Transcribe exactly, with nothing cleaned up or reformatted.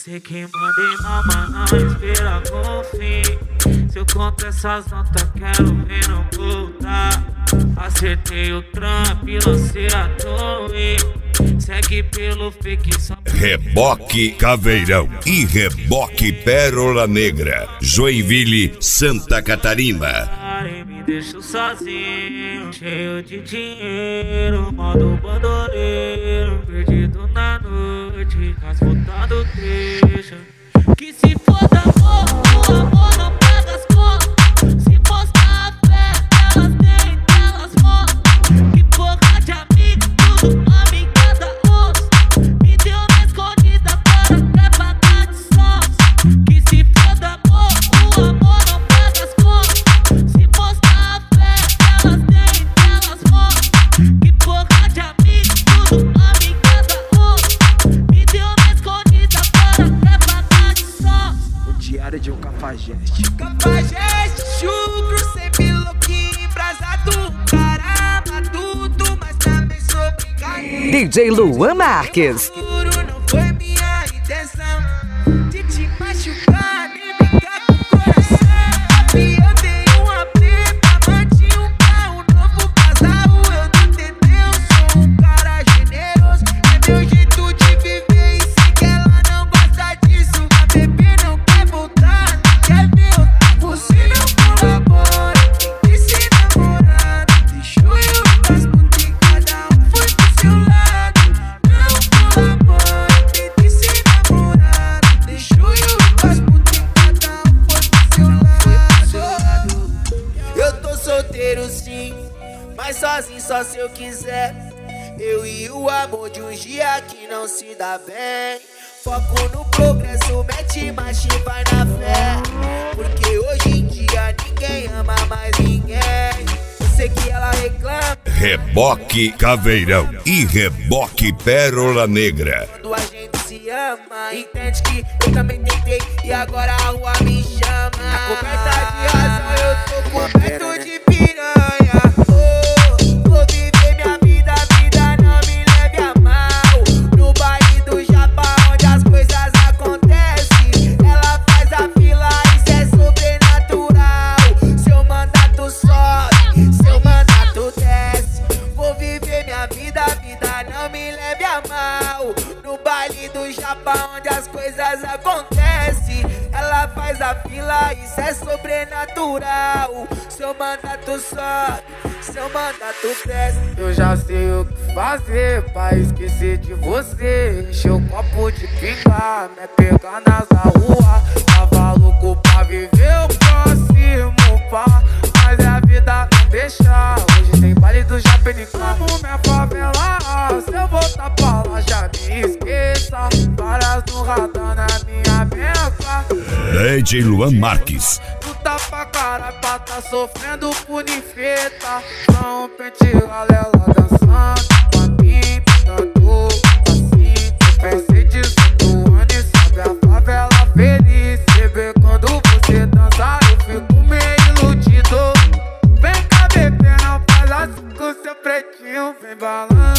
Sei que mandei mal, mas não espera com fim. Se eu conto essas notas, quero ver não voltar. Acertei o trampo e lancei a torre. Segue pelo fake só. Reboque Caveirão e Reboque Pérola Negra, Joinville, Santa Catarina. Me deixo sozinho, cheio de dinheiro, modo bandoleiro, perdido na noite, cascotado deixa. Que se foda amor, o amor não paga as contas. Se postar a fé, elas têm, elas mostram. Que porra de amigo, tudo homem cada osso. Me deu uma escondida para até pagar de sócio. Que se foda amor, o amor não paga as contas. Se postar a fé, elas têm, elas mostram. Que porra de amigo, tudo homem cada osso. Me deu uma escondida para até pagar de sócio. O diário de um cafajeste. Cafajeste, chucro, sempre louquinho, embrasado. Caramba, tudo, mas também sou brincalhão. D J Luan Marques. Não foi minha intenção de te machucar, nem brincar com o coração. E eu tenho uma preta, mantinha um carro novo, casal. Eu do entendeu, sou um cara generoso. É meu jeito de viver e sei que ela não gosta disso. A bebê não quer voltar, não quer ver outra. Você não colabora, tem que ser namorado. Deixou eu e as putas e cada um foi pro seu lado. Não colabora, tem que ser namorado. Deixou eu e as putas e cada um foi pro seu lado. Eu tô solteiro sim, mas sozinho só se eu quiser. Eu e o amor de um dia que não se dá bem. Foco no progresso, mete marcha e vai na fé. Porque hoje em dia ninguém ama mais ninguém. Eu sei que ela reclama Reboque Caveirão e Reboque Pérola Negra. quando a gente se ama. Entende que eu também tentei e agora a rua me chama. Na coberta de razão eu tô coberto de piranha. Oh, vou viver minha vida, vida não me leve a mal. No baile do Japão onde as coisas acontecem, ela faz a fila, isso é sobrenatural. Seu mandato sobe, seu mandato desce. Vou viver minha vida, vida não me leve a mal. No baile do Japão onde as coisas acontecem, ela faz a fila, isso é sobrenatural. Seu mandato sobe, seu mandato desce. Eu já sei o que fazer pra esquecer de você. Encher o copo de pinga, me pegar nas rua. Tava louco pra viver o próximo pá, mas a vida não deixa. Hoje tem baile do Japenicão. Amo minha favela, se eu voltar pra lá já me esqueça. Varas no radar na minha beca. D J Luan Marques. Tu tá pra caralho pra tá sofrendo por ninfeta. Só um pente galela dançando pra mim, tanto assim. Eu pensei dezoito anos e sabe a favela feliz. Você vê quando você dança, eu fico meio iludido. Vem cá, bebê, não faz assim com seu pretinho, vem balando.